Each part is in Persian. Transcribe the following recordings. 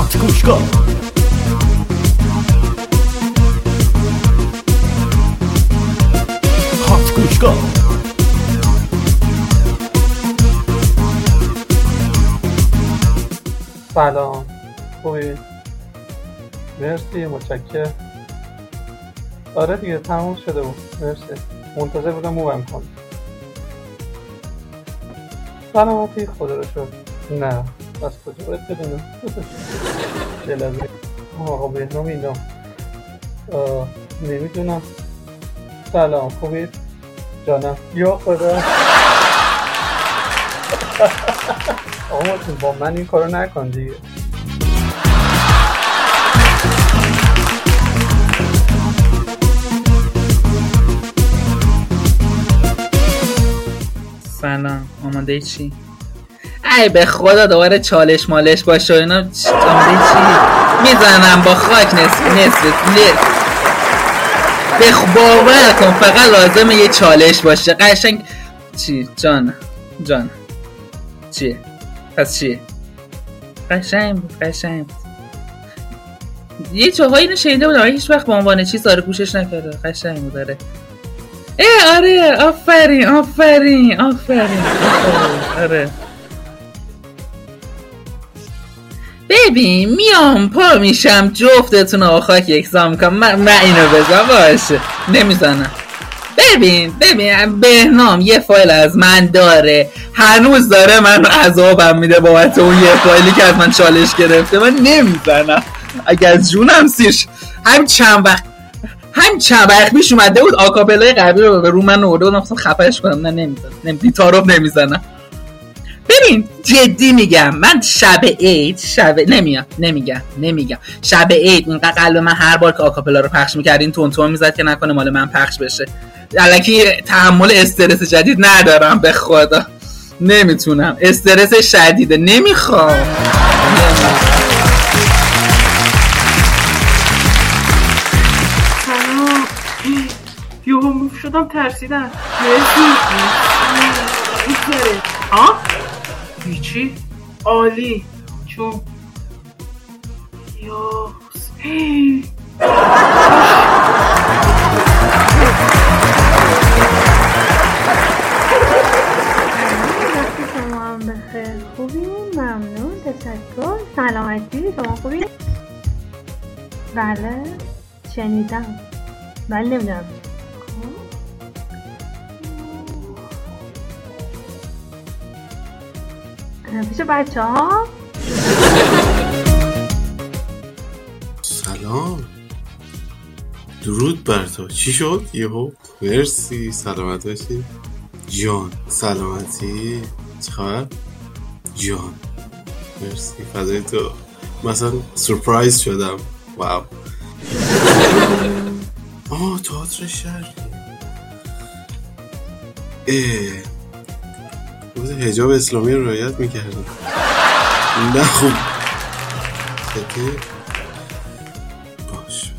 هات گوشگاه. هات گوشگاه. سلام، خوبی؟ مرسی، متشکرم. آره دیگه تموم شده بود، مرسی. منتظر بودم موام کنم. سلامتی خدا رو شکر. نه بس کجا باید بدونم. جلزه آقا بهنام اینا نمیدونم. سلام، خوبید؟ جانم یا خدا. آقا ماتون با من این کارو نکن دیگه. سلام، آماده چی؟ ای به خدا دوباره چالش مالش باشه اینا. آماده چی؟ میزنم با خاک نصف باور کن فقط لازمه یه چالش باشه قشنگ. چی؟ جان چیه؟ پس چیه؟ قشنگ بود. یه چوهایی اینو شنیده بودم هیچ وقت به عنوان چیز داره گوشش نکرده. قشنگ بود داره. آره آفرین. آره ببین میام پا میشم جفتتون رو خاک یکسان میکنم. من اینو بزن باشه نمیزنم. ببین بهنام یه فایل از من داره، هنوز داره من عذابم میده بابت اون یه فایلی که از من چالش گرفته. من نمیزنم اگه از جونم سیرش. هم چند وقت پیش اومده بود آکاپلای قبلی رو من نورده بودم خواستم خفهش کنم. نه نمیزنم تعارف نمیزنم. ببین جدی میگم من شب عید نمیگم شب عید اینقدر قلب من هر بار که آکاپلا رو پخش میکردین تون میزد که نکنه مال من پخش بشه. الکی تحمل استرس جدید ندارم به خدا، نمیتونم. استرس شدیده نمیخوام. یهو موف شدم ترسیدم. ها؟ چی؟ عالی چون یا شما هم بخیر. خوبی؟ ممنون، تشکر. سلامتی؟ شما خوبی؟ بله شنیدم. بله نمیدونم پیش بچه ها. سلام، درود بر تو. چی شد یهو؟ مرسی، سلامت باشی جان. سلامتی، چه خبر جان؟ مرسی، فدای تو. مثلا سورپرایز شدم. واو. تئاتر شهر. حجاب اسلامی رو رعایت میکردم. نه خوب خطی باش.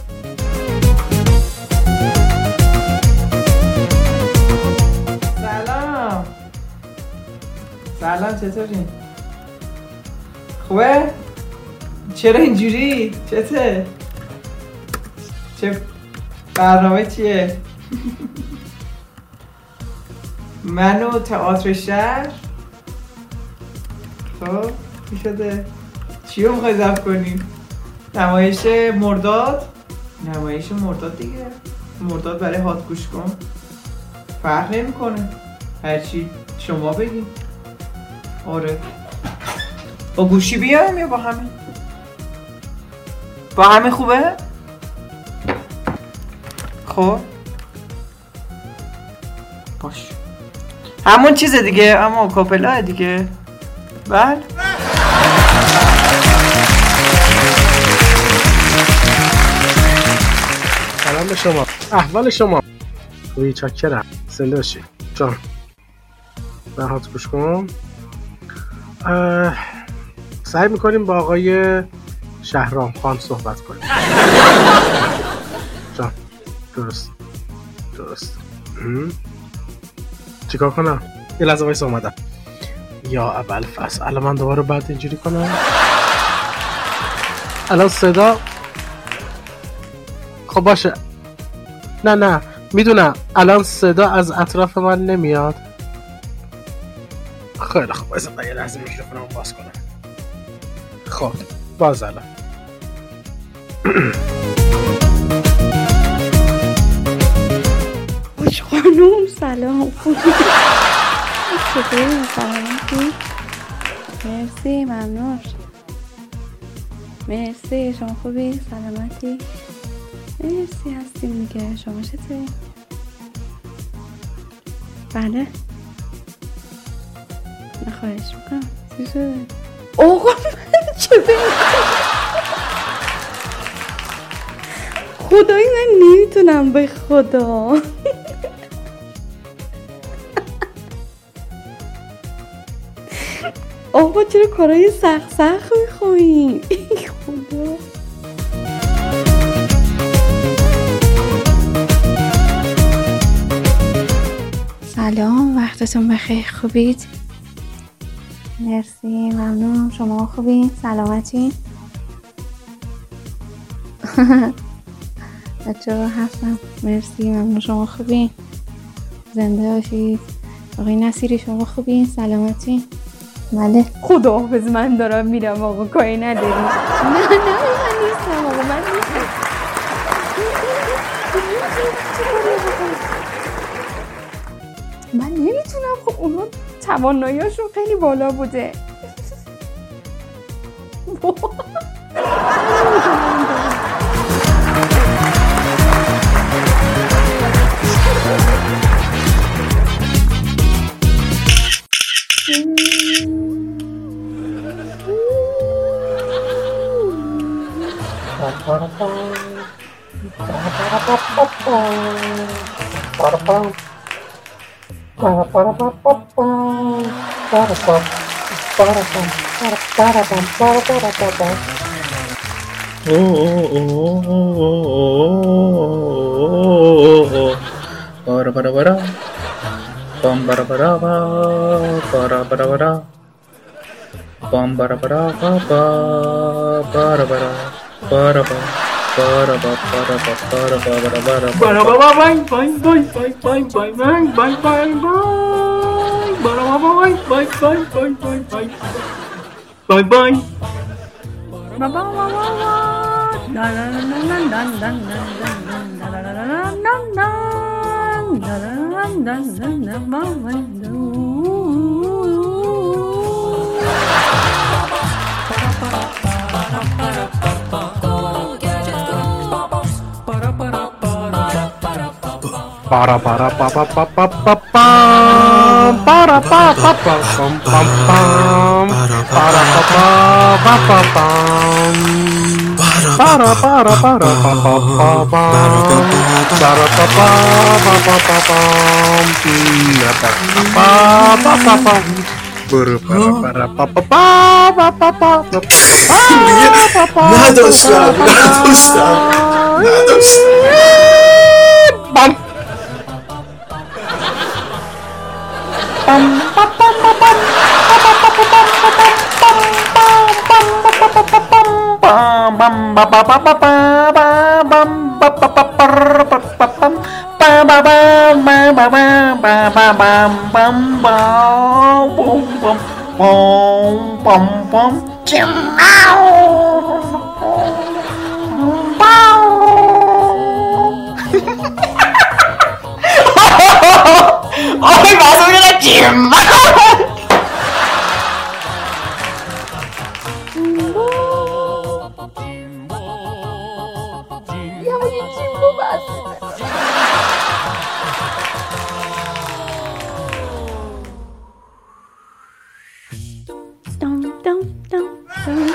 سلام چطوری؟ خوبه؟ چرا اینجوری؟ چته؟ چه برنامه چیه؟ منو تئاتر شهر. خب چی شده؟ چی رو میخوای ضبط کنیم؟ نمایش مرداد دیگه. مرداد برای هات گوش کن. فرق نمی کنه هرچی شما بگین. آره با گوشی بیایم یا با همین خوبه؟ خب باش همون چیز دیگه، اما کاپلا دیگه. بله سلام به شما، احوال شما خوبی؟ چاکرم. سلاشی جان برهات گوش کن. سعی میکنیم با آقای شهرام خان صحبت کنیم. جان درست چیکار کنم؟ یه لحظه وایس اومدم. یا اول فصل الان من دوباره بعد اینجوری کنم. الان صدا خب باشه. نه میدونم الان صدا از اطراف من نمیاد. خیلی خب بایستا من یه لحظه میکروفونمو باز کنم. خب باز الان خوش خانوم سلام. خوبی؟ چطوری؟ سلامتی؟ مرسی ممنون. مرسی شما خوبی؟ سلامتی؟ مرسی هستیم میگه. شما چطوری؟ بله نخواهش میکنم. چی شده؟ آقا من چه بکنم؟ خدایی من نمیتونم به خدا. آقا چرا کارهای سخت میخوایی؟ خدا سلام وقتتون بخیر. خوبید؟ مرسی ممنون. شما خوبین؟ سلامتین؟ بچه‌ها هستم. مرسی ممنون. شما خوبین؟ زنده باشید. آقای نصیری شما خوبین؟ سلامتین؟ بله. خداحافظ من دارم میرم آقا. کاری نداری؟ نه من نیستم آقا. من نیستم. من نمیتونم. خب اونا توانایی‌هاشون خیلی بالا بوده. Para para pa pa pa pa pa pam para pa pa pa pam pam pam para pa pa pa pa pam para para para pa pa pa pam para pa pa pa pa pa pam pa pa pa pa pa buru para pa pa pa pa pa pa نداشتم bam ¡Ay, vas a ver la chimba! Ya voy a chimbo más. Dum dum dum dum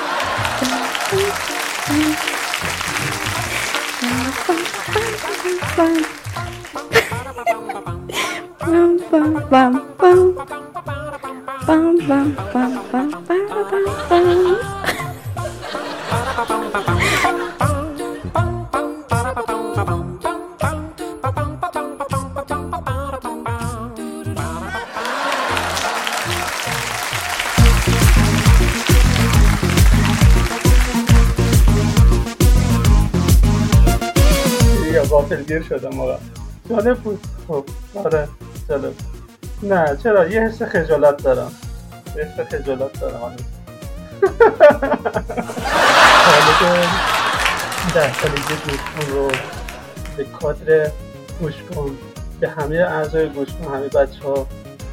dum dum bum bum bum bum bum bum bum bum. غافلگیر شدم واقعا. جالب بود. خب آره جالب. نه چرا یه حس خجالت دارم. هنوز. حالا در سالگی گوشکن رو به کادر گوشکن، به همه اعضای گوشکن، همه بچه ها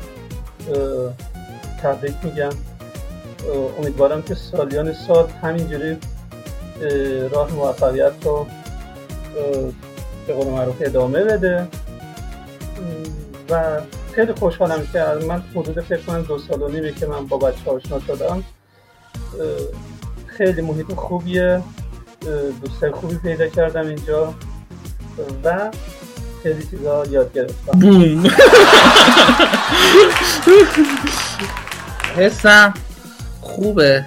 تبریک میگم. امیدوارم که سالیان سال همینجوری راه موفقیت رو به قول معروف ادامه بده و خیلی خوشحالم که من حدود فکر کنم 2 سال و نیمه که من با بچه ها آشنا شدم. خیلی محیط خوبیه، دوستای خوبی پیدا کردم اینجا و خیلی چیزا یاد گرفتم. بوم. حسم خوبه.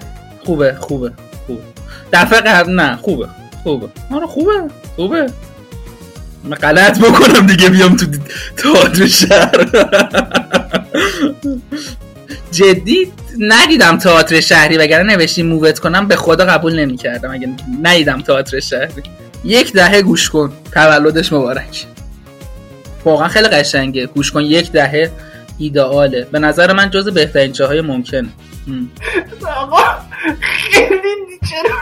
دفعه قبل نه خوبه. آره خوبه. من غلط بکنم دیگه بیام تو تئاتر شهر. جدی ندیدم تئاتر شهری، وگرنه نوشتیم مووت کنم به خدا قبول نمی‌کردم. اگه ندیدم تئاتر شهری. 1 دهه گوش کن، تولدش مبارک. واقعا خیلی قشنگه. گوش کن 1 دهه ایدئاله. به نظر من جز بهترین جاهای ممکنه. آقا خیلی چرا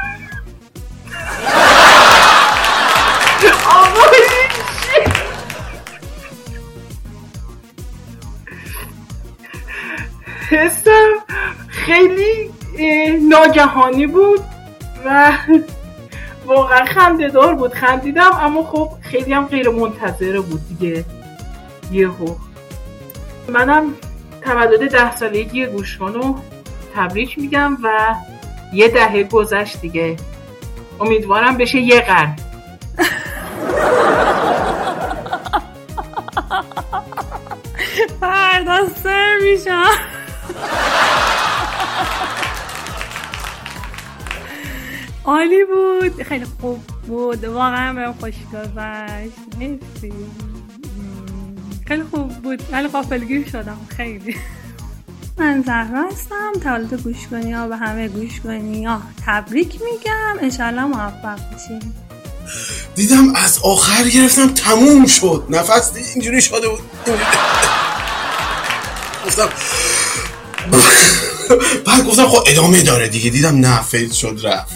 آقا حسم خیلی ناگهانی بود و واقعا خنده‌دار بود. خندیدم اما خب خیلی هم غیر منتظره بود دیگه. یهو منم تولد 10 سالگی گوشکن رو تبریک میگم و 1 دهه گذشت دیگه. امیدوارم بشه 1 قرن. فردا سر میشم. عالی بود، خیلی خوب بود، واقعا بهم خوش گذشت. مرسی، خیلی خوب بود، ولی غافلگیر شدم خیلی. من زهرا هستم، تولد گوشکنی‌ها به همه گوشکنی‌ها تبریک میگم، انشالله موفق بشیم. دیدم از آخر گرفتم تموم شد، نفس اینجوری شده بود، بعد گفتم خب ادامه داره دیگه، دیدم نه فیض شد رفت.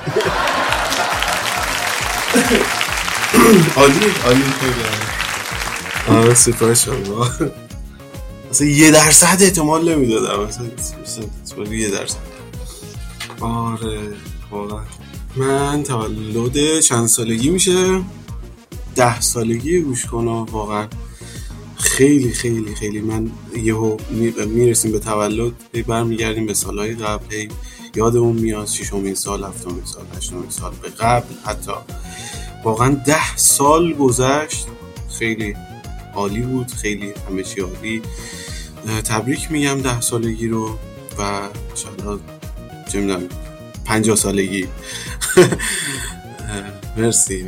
عالی خیلی عالی. سپاس شما. اصلا 1% احتمال نمیدادم، اصلا 1%. آره واقعا. من تولد چند سالگی میشه؟ 10 سالگی گوش کنم. واقعا خیلی خیلی خیلی من یهو میرسیم به تولد، برمیگردیم به سالهای قبل، یادمون میاد 6مین سال، 7مین سال، 8مین سال به قبل، حتی واقعا 10 سال گذشت. خیلی عالی بود، خیلی همه چی عالی. تبریک میگم 10 سالگی رو و انشالله چه میدونم 50 سالگی. مرسی.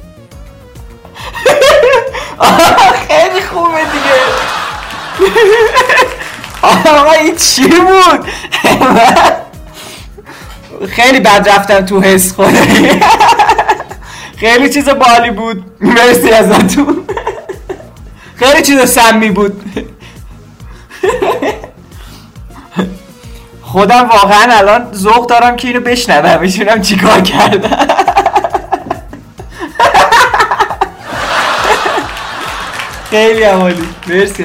خیلی خوبه دیگه. آقا این چی بود؟ خیلی بد رفتم تو حس خوری. خیلی چیز بالی بود، مرسی ازتون. خیلی چیز سمی بود. خودم واقعا الان ذوق دارم که اینو بشنوم، بشونم چیکار کردم. خیلی عالی، مرسی.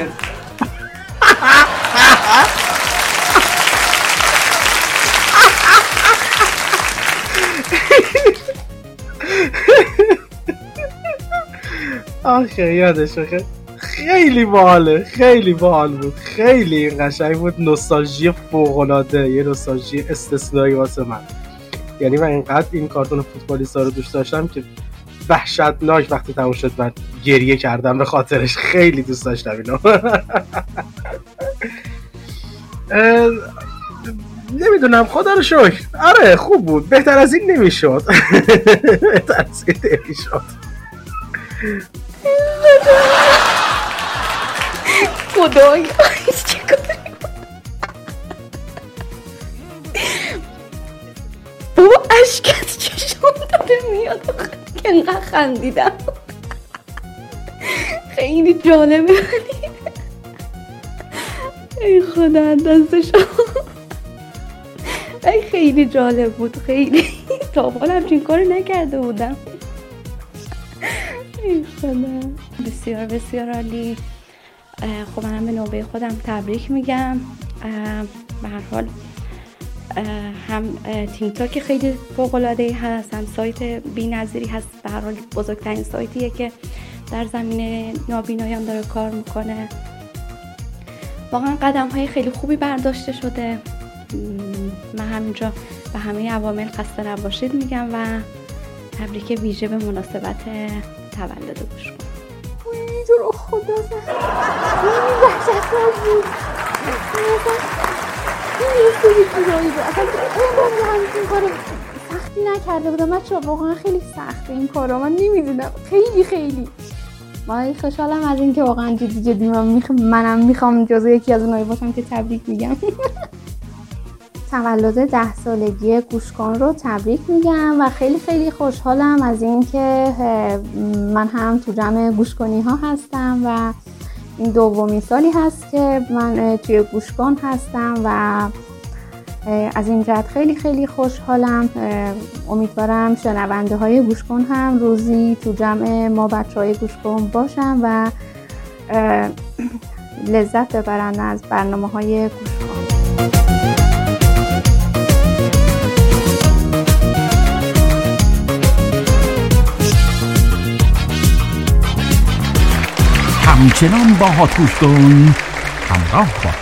آخه یادش خیلی باحاله، خیلی باحال بود، خیلی قشنگ بود. نوستالژی فوق‌العاده، یه نوستالژی استثنایی واسه من. یعنی من اینقدر این کارتون فوتبالیستا رو دوست داشتم که وحشتناک وقتی تموم شد من گریه کردم به خاطرش. خیلی دوست داشتم اینو. نمیدونم، خدا رو شکر. آره خوب بود، بهتر از این نمیشد. خدایا چی کاری بابا، اشک از چشم داره میاد که انقدر خندیدم. خیلی جالبه. ای خدا دستشو خیلی جالب بود، خیلی تا حالا همچین کاری نکرده بودم. ای خدا بسیار بسیار عالی. خب منم به نوبه خودم تبریک میگم. به هر حال هم تیم تاک خیلی فوق‌العاده‌ای هست، هم سایت بی‌نظیری هست. به هر حال بزرگترین سایتیه که در زمینه نابینایان داره کار میکنه. واقعا قدم‌های خیلی خوبی برداشته شده. من همینجا به همه عوامل خسته نباشید میگم و تبریک ویژه به مناسبت تولد گوشکن. تو رو خدا وحشتناک بود. اصلا همچین کار سختی نکرده بودم بچه‌ها، واقعا خیلی سخته این کارا، من نمیدونم، خیلی من خوشحالم از اینکه واقعا جدی منم میخوام جزو یکی از اونایی باشم که تبریک میگم. تولد 10 سالگی گوشکن رو تبریک میگم و خیلی خوشحالم از اینکه من هم تو جمع گوشکنی ها هستم و این دومین سالی هست که من توی گوشکن هستم و از این جهت خیلی خوشحالم. امیدوارم شنونده های گوشکن هم روزی تو جمع ما بچه های گوشکن باشن و لذت ببرن از برنامه های گوشکن. همچنان با هات گوشکن همراه با